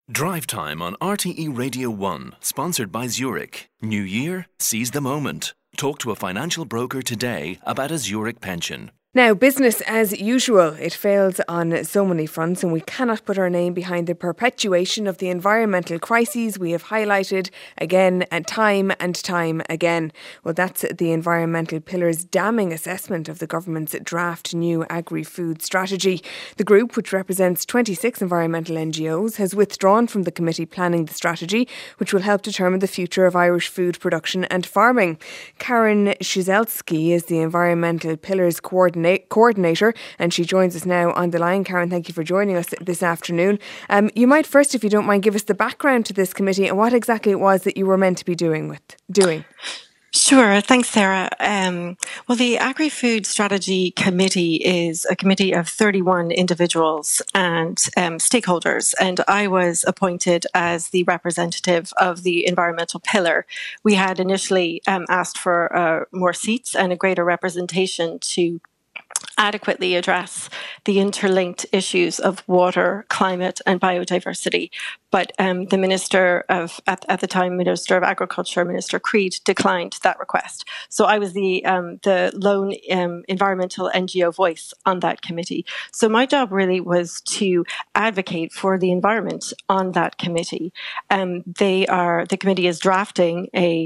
Drive Time on RTE Radio 1, sponsored by Zurich. New year, seize the moment. Talk to a financial broker today about a Zurich pension. Now, business as usual. It fails on so many fronts, and we cannot put our name behind the perpetuation of the environmental crises we have highlighted again and time again. Well, that's the Environmental Pillar's damning assessment of the government's draft new agri-food strategy. The group, which represents 26 environmental NGOs, has withdrawn from the committee planning the strategy, which will help determine the future of Irish food production and farming. Karen Shizelski is the Environmental Pillar's coordinator, and she joins us now on the line. Karen, thank you for joining us this afternoon. You might first, if you don't mind, give us the background to this committee and what exactly it was that you were meant to be doing. Sure. Thanks, Sarah. Well, the Agri-Food Strategy Committee is a committee of 31 individuals and stakeholders, and I was appointed as the representative of the Environmental Pillar. We had initially asked for more seats and a greater representation to adequately address the interlinked issues of water, climate and biodiversity. But the Minister of, at the time, Minister of Agriculture, Minister Creed, declined that request. So I was the lone environmental NGO voice on that committee. So my job really was to advocate for the environment on that committee. The committee is drafting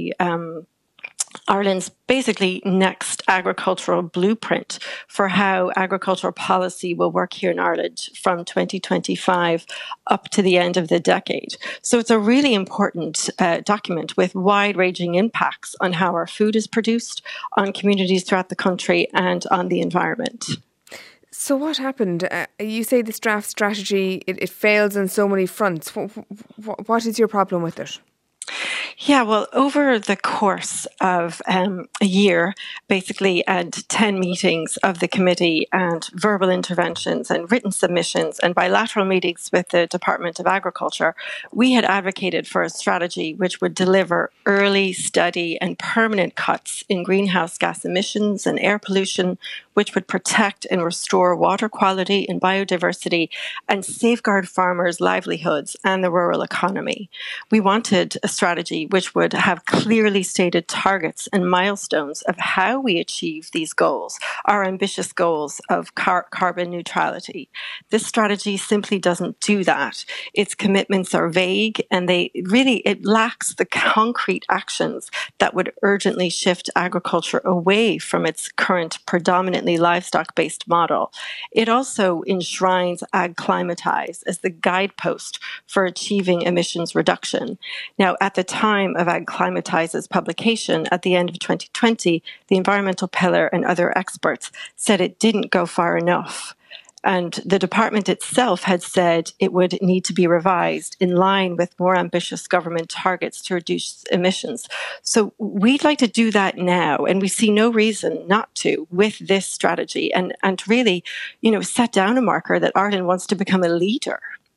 Ireland's basically next agricultural blueprint for how agricultural policy will work here in Ireland from 2025 up to the end of the decade. So it's a really important document with wide-ranging impacts on how our food is produced, on communities throughout the country and on the environment. So what happened? You say this draft strategy, it fails on so many fronts. What is your problem with it? Yeah, well, over the course of a year, basically, and 10 meetings of the committee and verbal interventions and written submissions and bilateral meetings with the Department of Agriculture, we had advocated for a strategy which would deliver early, steady and permanent cuts in greenhouse gas emissions and air pollution, which would protect and restore water quality and biodiversity and safeguard farmers' livelihoods and the rural economy. We wanted a strategy which would have clearly stated targets and milestones of how we achieve these goals, our ambitious goals of carbon neutrality. This strategy simply doesn't do that. Its commitments are vague and it lacks the concrete actions that would urgently shift agriculture away from its current predominantly livestock-based model. It also enshrines Ag-Climatize as the guidepost for achieving emissions reduction. Now, at the time of Ag-Climatize's publication at the end of 2020, the Environmental Pillar and other experts said it didn't go far enough. And the department itself had said it would need to be revised in line with more ambitious government targets to reduce emissions. So we'd like to do that now, and we see no reason not to with this strategy and really, set down a marker that Ireland wants to become a leader.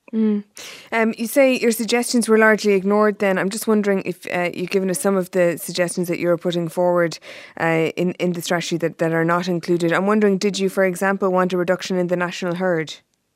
You say your suggestions were largely ignored then. I'm just wondering if you've given us some of the suggestions that you're putting forward in the strategy that are not included. I'm wondering, did you, for example, want a reduction in the national herd?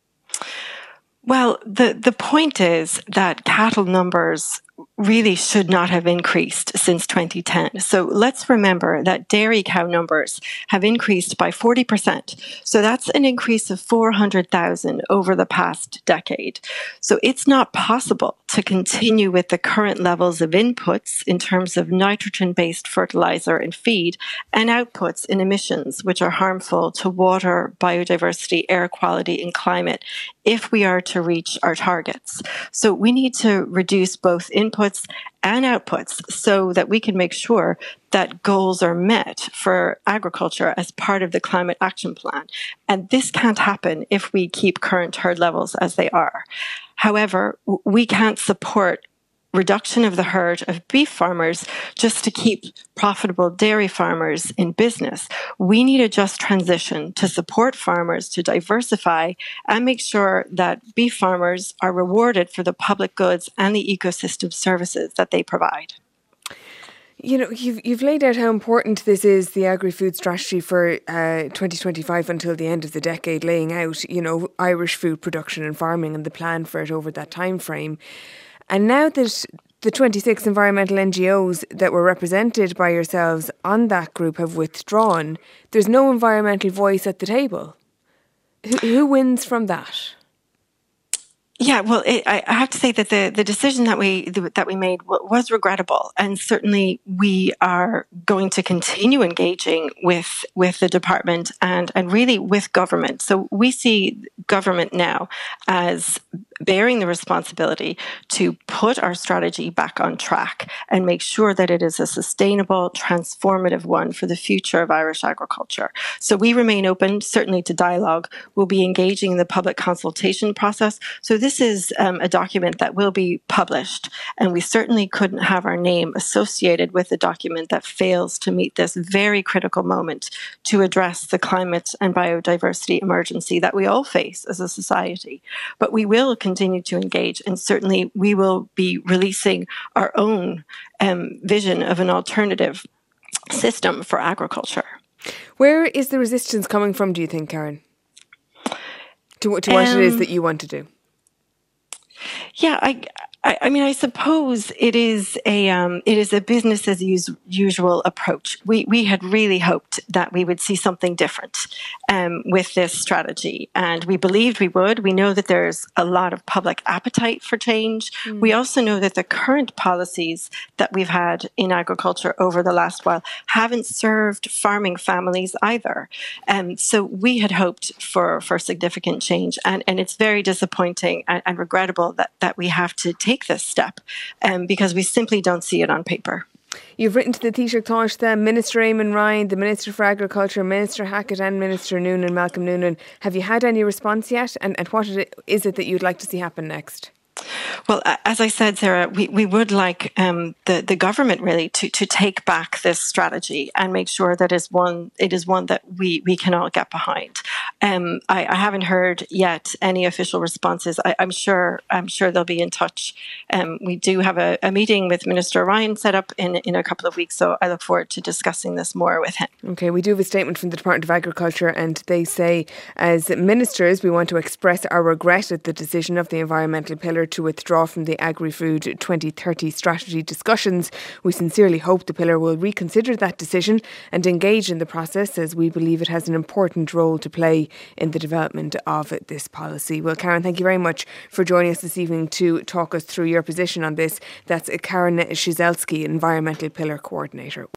Well, the point is that cattle numbers really should not have increased since 2010. So let's remember that dairy cow numbers have increased by 40%. So that's an increase of 400,000 over the past decade. So it's not possible to continue with the current levels of inputs in terms of nitrogen-based fertilizer and feed and outputs in emissions, which are harmful to water, biodiversity, air quality, and climate if we are to reach our targets. So we need to reduce both inputs and outputs so that we can make sure that goals are met for agriculture as part of the climate action plan. And this can't happen if we keep current herd levels as they are. However, we can't support reduction of the herd of beef farmers just to keep profitable dairy farmers in business. We need a just transition to support farmers to diversify and make sure that beef farmers are rewarded for the public goods and the ecosystem services that they provide. You know, you've laid out how important this is, the agri-food strategy for 2025 until the end of the decade, laying out, you know, Irish food production and farming and the plan for it over that time frame. And now that the 26 environmental NGOs that were represented by yourselves on that group have withdrawn, there's no environmental voice at the table. Who wins from that? Yeah, well, I have to say that the decision that we made was regrettable, and certainly we are going to continue engaging with the department and really with government. So we see government now as bearing the responsibility to put our strategy back on track and make sure that it is a sustainable, transformative one for the future of Irish agriculture. So we remain open, certainly, to dialogue. We'll be engaging in the public consultation process. So this is a document that will be published, and we certainly couldn't have our name associated with a document that fails to meet this very critical moment to address the climate and biodiversity emergency that we all face as a society. But we will continue to engage, and certainly we will be releasing our own vision of an alternative system for agriculture. Where is the resistance coming from, do you think, Karen, to what it is that you want to do? Yeah, I mean, I suppose it is a business as usual approach. We had really hoped that we would see something different with this strategy, and we believed we would. We know that there's a lot of public appetite for change. We also know that the current policies that we've had in agriculture over the last while haven't served farming families either. So we had hoped for significant change, and it's very disappointing and regrettable that we have to take this step because we simply don't see it on paper. You've written to the Taoiseach Taoiste, Minister Eamon Ryan, the Minister for Agriculture, Minister Hackett and Minister Noonan, Malcolm Noonan. Have you had any response yet? And what is it that you'd like to see happen next? Well, as I said, Sarah, we would like the government really to take back this strategy and make sure that it is one that we can all get behind. I haven't heard yet any official responses. I'm sure they'll be in touch. We do have a meeting with Minister Ryan set up in a couple of weeks, so I look forward to discussing this more with him. Okay, we do have a statement from the Department of Agriculture, and they say, as ministers, we want to express our regret at the decision of the environmental pillar to withdraw from the Agri-Food 2030 strategy discussions. We sincerely hope the pillar will reconsider that decision and engage in the process, as we believe it has an important role to play in the development of this policy. Well, Karen, thank you very much for joining us this evening to talk us through your position on this. That's Karen Shizelski, Environmental Pillar Coordinator.